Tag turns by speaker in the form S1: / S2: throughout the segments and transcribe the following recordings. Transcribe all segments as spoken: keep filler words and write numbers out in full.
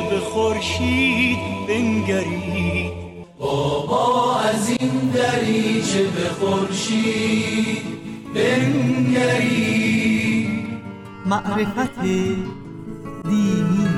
S1: به خورشید بنگرید. بابا از این دریچه به خورشید بنگرید.
S2: معرفت دینی.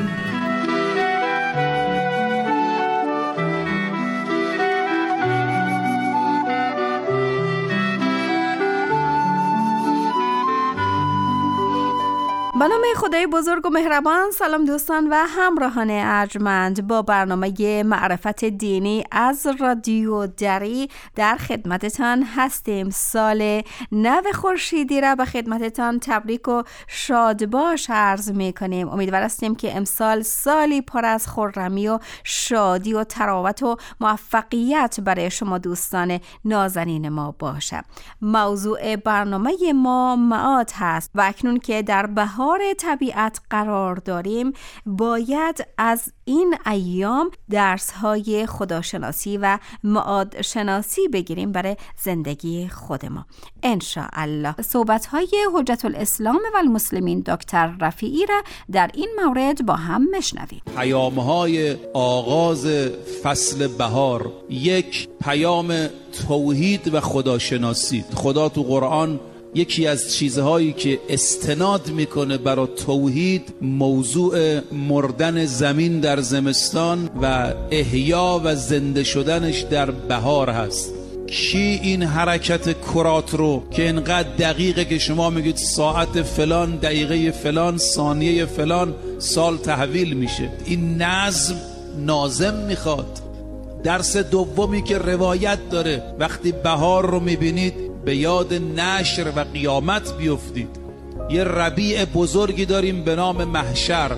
S3: به نام خدای بزرگ و مهربان. سلام دوستان و همراهان ارجمند، با برنامه معرفت دینی از رادیو دری در خدمتتان هستیم. سال نو خورشیدی را به خدمتتان تبریک و شادباش عرض می کنیم. امیدوار هستیم که امسال سالی پر از خرمی و شادی و تراوت و موفقیت برای شما دوستان نازنین ما باشه. موضوع برنامه ما معاد هست و اکنون که در بهار طبیعت قرار داریم، باید از این ایام درس‌های خداشناسی و معاد شناسی بگیریم برای زندگی خود ما. انشاءالله صحبت‌های حجت الاسلام و المسلمین دکتر رفیعی را در این مورد با هم میشنویم.
S4: پیام‌های آغاز فصل بهار، یک پیام توحید و خداشناسی. خدا تو قرآن یکی از چیزهایی که استناد میکنه برای توحید موضوع مردن زمین در زمستان و احیا و زنده شدنش در بهار هست. کی این حرکت کرات رو که اینقدر دقیقه که شما میگید ساعت فلان، دقیقه فلان، ثانیه فلان سال تحویل میشه، این نظم ناظم میخواد. درس دومی که روایت داره، وقتی بهار رو میبینید به یاد نشر و قیامت بیفتید. یه ربیع بزرگی داریم به نام محشر.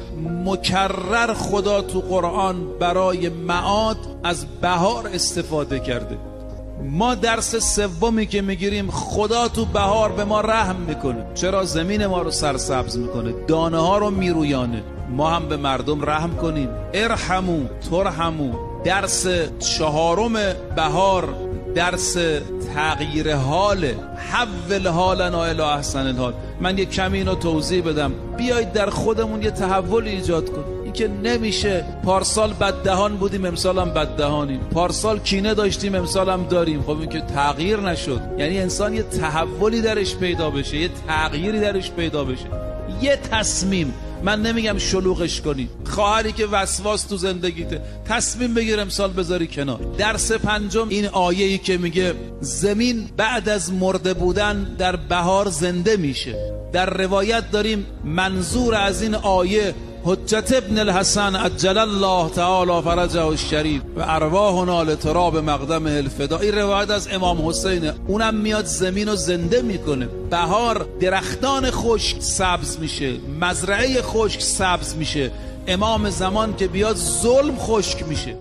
S4: مکرر خدا تو قرآن برای معاد از بهار استفاده کرده. ما درس سومی که میگیریم، خدا تو بهار به ما رحم میکنه. چرا؟ زمین ما رو سرسبز میکنه، دانه ها رو میرویانه. ما هم به مردم رحم کنیم. ارحمو ترحمو. درس چهارم بهار درس تغییر حاله. حول حالنا الی احسن الحال. من یه کمی اینو توضیح بدم. بیایید در خودمون یه تحول ایجاد کنیم. این که نمیشه پارسال بددهان بودیم امسال هم بددهانیم، پارسال کینه داشتیم امسال هم داریم. خب این که تغییر نشد. یعنی انسان یه تحولی درش پیدا بشه، یه تغییری درش پیدا بشه، یه تصمیم. من نمیگم شلوغش کنی. خواهری که وسواس تو زندگیته، تصمیم بگیر امسال بذاری کنار. درس پنجم این آیه‌ای که میگه زمین بعد از مرده بودن در بهار زنده میشه. در روایت داریم منظور از این آیه حجت ابن الحسن عجل الله تعالی فرجه الشریف و ارواحنا لتراب مقدمه الفدا. این روایت از امام حسینه. اونم میاد زمین رو زنده میکنه. بهار درختان خشک سبز میشه، مزرعه خشک سبز میشه. امام زمان که بیاد ظلم خشک میشه.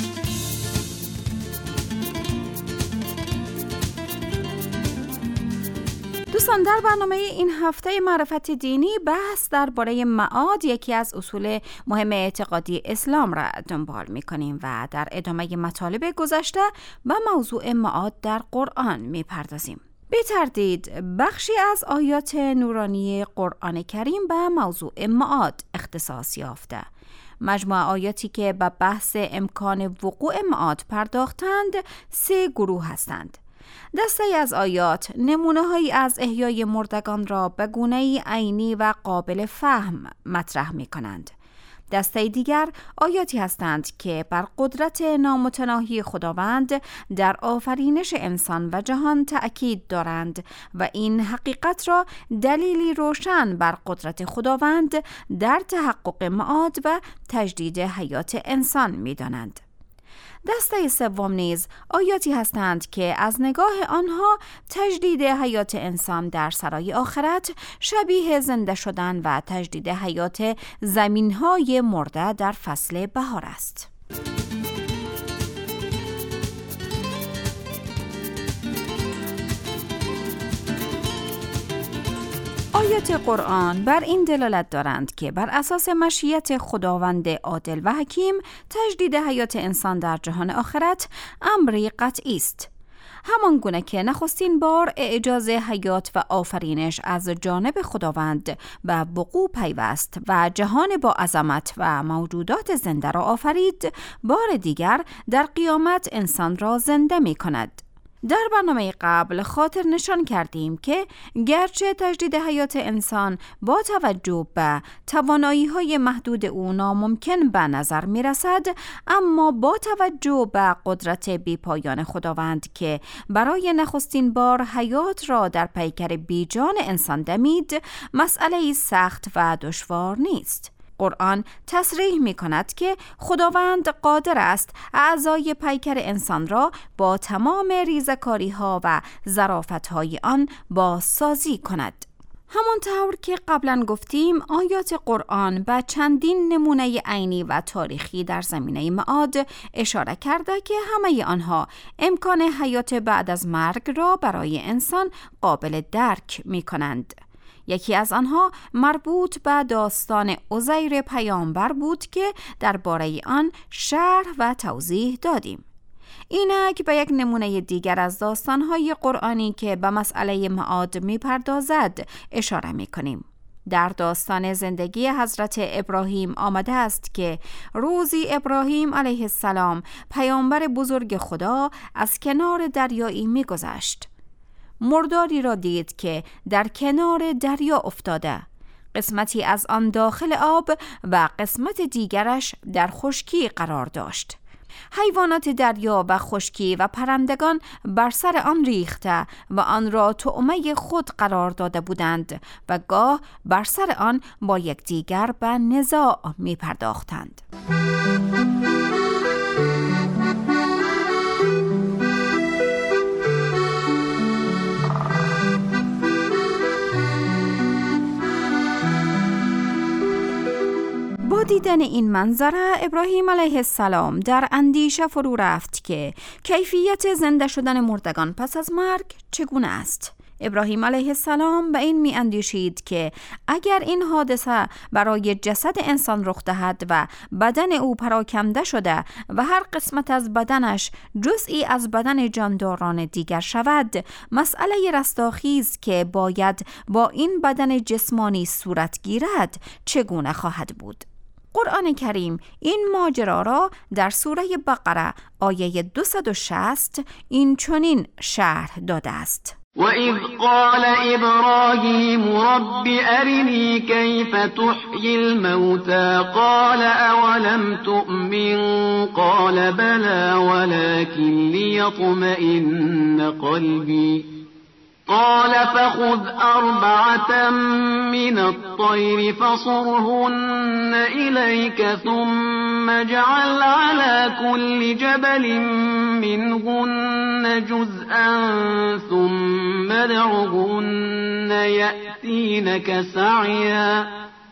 S3: دوستان، در برنامه این هفته معرفت دینی بحث درباره معاد، یکی از اصول مهم اعتقادی اسلام را دنبال می‌کنیم و در ادامه مطالب گذشته به موضوع معاد در قرآن می‌پردازیم. بی تردید بخشی از آیات نورانی قرآن کریم به موضوع معاد اختصاص یافته. مجموعه آیاتی که به بحث امکان وقوع معاد پرداختند سه گروه هستند. دسته از آیات نمونه‌هایی از احیای مردگان را به گونه‌ای عینی و قابل فهم مطرح می‌کنند. دسته دیگر آیاتی هستند که بر قدرت نامتناهی خداوند در آفرینش انسان و جهان تأکید دارند و این حقیقت را دلیلی روشن بر قدرت خداوند در تحقق معاد و تجدید حیات انسان می‌دانند. دسته سوم نیز آیاتی هستند که از نگاه آنها تجدید حیات انسان در سرای آخرت شبیه زنده شدن و تجدید حیات زمین‌های مرده در فصل بهار است. آیات قرآن بر این دلالت دارند که بر اساس مشیت خداوند عادل و حکیم تجدید حیات انسان در جهان آخرت امری قطعی است. همان گونه که نخستین بار اعجاز حیات و آفرینش از جانب خداوند به وقوع پیوست و جهان با عظمت و موجودات زنده را آفرید، بار دیگر در قیامت انسان را زنده می کند. در برنامه قبل خاطر نشان کردیم که گرچه تجدید حیات انسان با توجه به توانایی‌های محدود او ناممکن به نظر می‌رسد، اما با توجه به قدرت بی‌پایان خداوند که برای نخستین بار حیات را در پیکر بیجان انسان دمید، مسئله سخت و دشوار نیست. قرآن تصریح می کند که خداوند قادر است اعضای پیکر انسان را با تمام ریزکاری ها و ظرافت های آن بازسازی کند. همانطور که قبلا گفتیم، آیات قرآن به چندین نمونه عینی و تاریخی در زمینه معاد اشاره کرده که همه آنها امکان حیات بعد از مرگ را برای انسان قابل درک می کنند. یکی از آنها مربوط به داستان عزیر پیامبر بود که درباره آن شرح و توضیح دادیم. اینک به یک نمونه دیگر از داستان‌های قرآنی که به مسئله معاد می‌پردازد اشاره می‌کنیم. در داستان زندگی حضرت ابراهیم آمده است که روزی ابراهیم علیه السلام پیامبر بزرگ خدا از کنار دریایی می‌گذشت. مرداری را دید که در کنار دریا افتاده، قسمتی از آن داخل آب و قسمت دیگرش در خشکی قرار داشت. حیوانات دریا و خشکی و پرندگان بر سر آن ریخته و آن را طعمه خود قرار داده بودند و گاه بر سر آن با یکدیگر به نزاع می پرداختند. با دیدن این منظره ابراهیم علیه السلام در اندیشه فرو رفت که کیفیت زنده شدن مردگان پس از مرگ چگونه است. ابراهیم علیه السلام به این می اندیشید که اگر این حادثه برای جسد انسان رخ دهد و بدن او پراکنده شده و هر قسمت از بدنش جزئی از بدن جانداران دیگر شود، مسئله رستاخیز که باید با این بدن جسمانی صورت گیرد چگونه خواهد بود؟ قرآن کریم این ماجرا را در سوره بقره آیه دویست و شصت این چنین شرح داده است:
S5: وَإِذْ قَالَ إِبْرَاهِيمُ رَبِّ أَرِنِي كَيْفَ تُحْيِي الْمَوْتَى قَالَ أَوَلَمْ تُؤْمِنْ قَالَ بَلَى وَلَكِنْ لِيَطْمَئِنَّ قَلْبِي قال فخذ أربعة من الطير فصرهن إليك ثم اجعل على كل جبل منهن جزءا ثم ادعهن يأتينك سعيا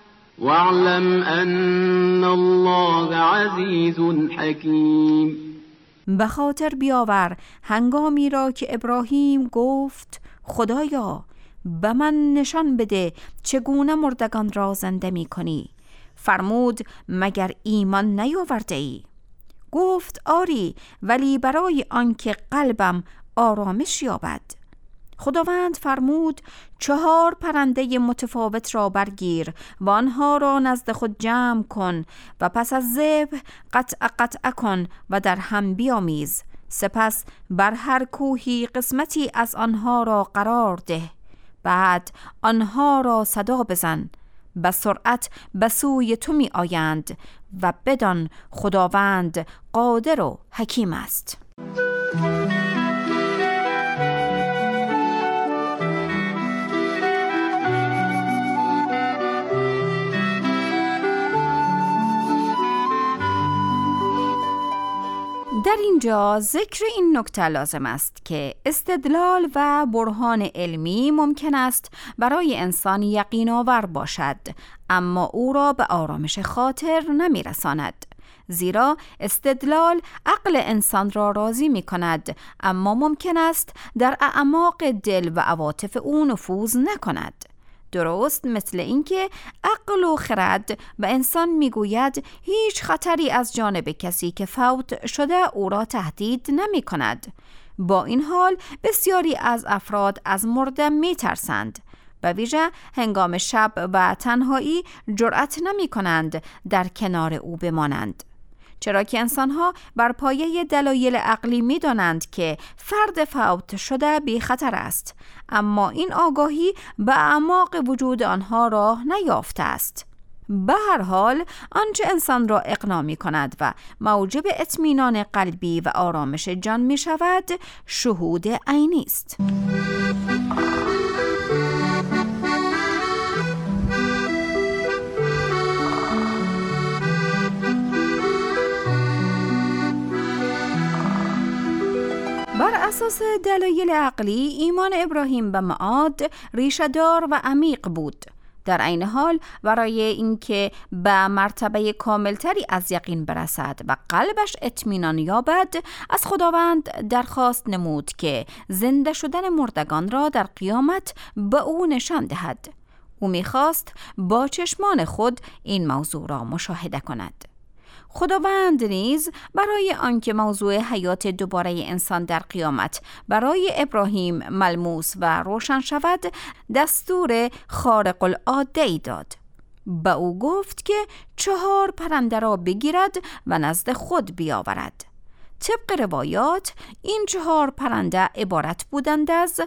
S5: واعلم أن الله عزيز حكيم.
S3: به خاطر بیاور هنگامی را که ابراهیم گفت خدایا به من نشان بده چگونه مردگان را زنده می کنی. فرمود مگر ایمان نیاورده ای؟ گفت آری، ولی برای آنکه قلبم آرامش یابد. خداوند فرمود چهار پرنده متفاوت را برگیر و آنها را نزد خود جمع کن و پس از ذبح قطع قطع کن و در هم بیامیز. سپس بر هر کوهی قسمتی از آنها را قرار ده. بعد آنها را صدا بزن، به سرعت به سوی تو می آیند و بدان خداوند قادر و حکیم است. در اینجا ذکر این نکته لازم است که استدلال و برهان علمی ممکن است برای انسان یقین آور باشد، اما او را به آرامش خاطر نمی رساند. زیرا استدلال عقل انسان را راضی می کند، اما ممکن است در اعماق دل و عواطف او نفوذ نکند. درست مثل اینکه عقل و خرد به انسان میگوید هیچ خطری از جانب کسی که فوت شده او را تهدید نمی کند، با این حال بسیاری از افراد از مردن می ترسند. به ویژه هنگام شب و تنهایی جرأت نمی کنند در کنار او بمانند. چرا که انسانها بر پایه دلایل عقلی می دانند که فرد فوت شده بی خطر است، اما این آگاهی به اعماق وجود آنها راه نیافته است. به هر حال آنچه انسان را اقناع می کند و موجب اطمینان قلبی و آرامش جان می شود شهود عینی است. بر اساس دلایل عقلی ایمان ابراهیم به معاد ریشه‌دار و عمیق بود. در عین حال برای اینکه به مرتبه کاملتری از یقین برسد و قلبش اطمینان یابد، از خداوند درخواست نمود که زنده شدن مردگان را در قیامت به او نشان دهد. او می‌خواست با چشمان خود این موضوع را مشاهده کند. خداوند نیز برای آنکه موضوع حیات دوباره انسان در قیامت برای ابراهیم ملموس و روشن شود، دستور خارق العاده ای داد. به او گفت که چهار پرنده را بگیرد و نزد خود بیاورد. طبق روایات این چهار پرنده عبارت بودند از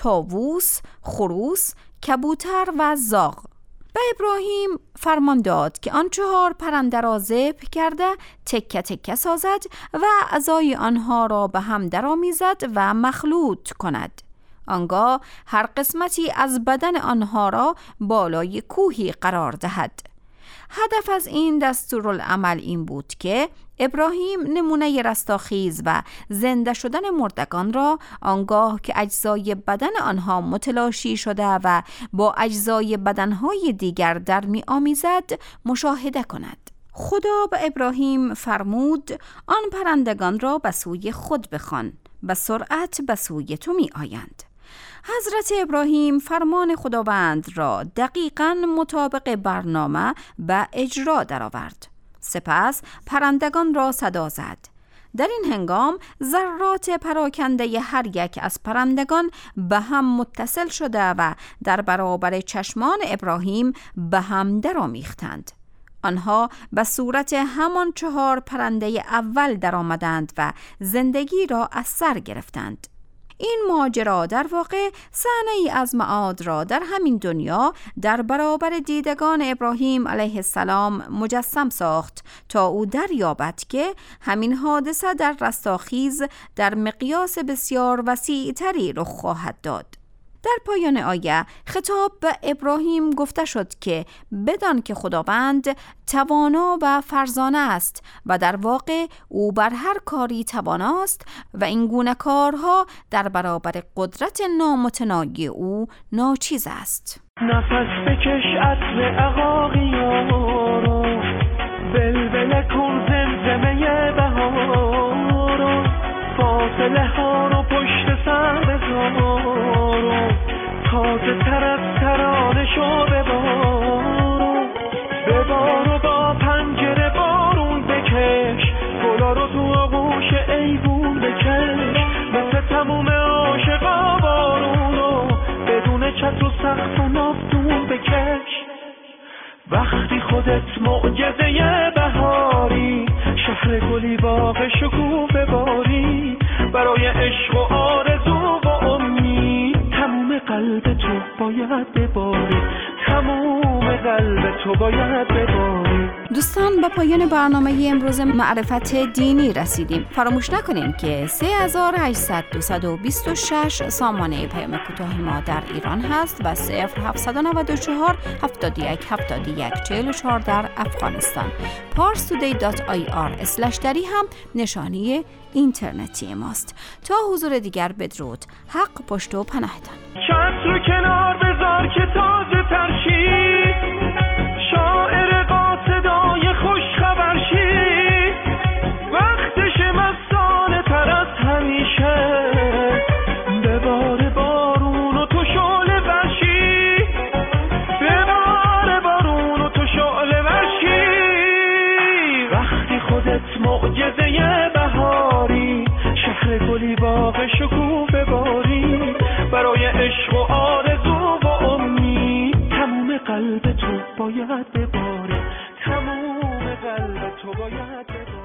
S3: طاووس، خروس، کبوتر و زاغ. به ابراهیم فرمان داد که آن چهار پرنده را ذبح کرده تکه تکه سازد و اعضای آنها را به هم درآمیزد و مخلوط کند. آنگاه هر قسمتی از بدن آنها را بالای کوهی قرار دهد. هدف از این دستورالعمل این بود که ابراهیم نمونه رستاخیز و زنده شدن مردگان را آنگاه که اجزای بدن آنها متلاشی شده و با اجزای بدنهای دیگر در می آمیزد مشاهده کند. خدا به ابراهیم فرمود آن پرندگان را به سوی خود بخوان، به سرعت به سوی تو می آیند. حضرت ابراهیم فرمان خداوند را دقیقاً مطابق برنامه به اجرا درآورد. سپس پرندگان را صدا زد. در این هنگام ذرات پراکنده هر یک از پرندگان به هم متصل شده و در برابر چشمان ابراهیم به هم درآمیختند. آنها به صورت همان چهار پرنده اول درآمدند و زندگی را از سر گرفتند. این ماجرا در واقع صحنه‌ای از معاد را در همین دنیا در برابر دیدگان ابراهیم علیه السلام مجسم ساخت تا او دریابد که همین حادثه در رستاخیز در مقیاس بسیار وسیع‌تری رخ خواهد داد. در پایان آیه خطاب به ابراهیم گفته شد که بدان که خداوند توانا و فرزانه است و در واقع او بر هر کاری تواناست و این گونه کارها در برابر قدرت نامتناهی او ناچیز است.
S1: نفس بکش عطر عقاقیارو، بلبل کن زمزمه بهارو، فاصله ها رو پشت سر بذارو، تازه تر از ترانه شو ببارو، ببارو با پنجره بارون بکش، گلا رو تو آغوش ایوون بکش، مثل تموم عاشقا بارونو بدون چتر و سقف و نافتون بکش. وقتی خودت معجزه بهاری، شهر گلی باغ شکوفه باری، برای عشق و آرزو و امید تموم قلب تو باید بباری، تموم قلب تو باید بباری.
S3: دوستان، به پایان برنامه امروز معرفت دینی رسیدیم. فراموش نکنین که سه هزار و هشتصد و بیست و شش سامانه پیام کوتاه ما در ایران هست و صفر هفتصد و نود و چهار هفتاد و یک هفتاد و یک چهل و چهار در افغانستان. پارس تودی دات آی آر اسلش دری هم نشانی اینترنتی ماست. تا حضور دیگر بدرود. حق پشت و پناهتان.
S1: چتر رو کنار بذار که تازه ترشی، شاعر قاصدای خوش خبرشی، وقتش مستانه تر از همیشه، ببار بارون و تو شعله ورشی، ببار بارون و تو شعله ورشی. وقتی خودت معجزه بهاری، شهر هر گلی باغ شکوفه باری برای عشق و آرزو و امید تموم قلب تو باید بباره، تموم قلب تو باید بباره.